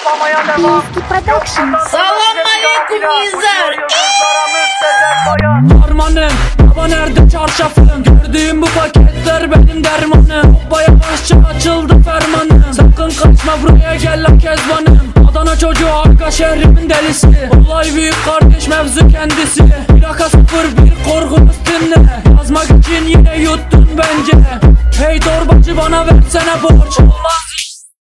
Salam aleyküm Nizar. Harmanım, baba nerede çarşafım? Gördüğüm bu paketler benim dermanım. Hoppa yavaşça açıldı fermanım. Sakın kaçma buraya gel lan kezbanım. Adana çocuğu arka şehrimin delisi. Olay büyük kardeş mevzu kendisi. Plaka 01 korku üstünde. Yazmak için yine yuttun bence. Hey torbacı bana versene borç. Olmaz